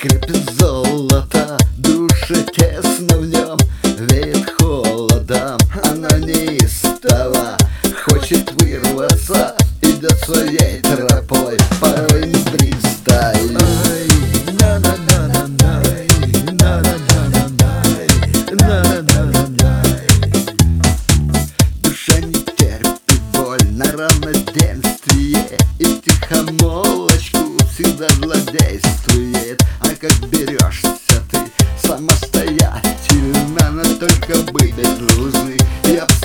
Скрипит золото, душе тесно в нем, веет холодом, она неистово хочет вырваться, идет своей тропой, порой не пристает. Душа не терпит боль на равноденствие, и втихомолочку всегда злодействует. А как берешься ты самостоятельно, но только быть без лузы, я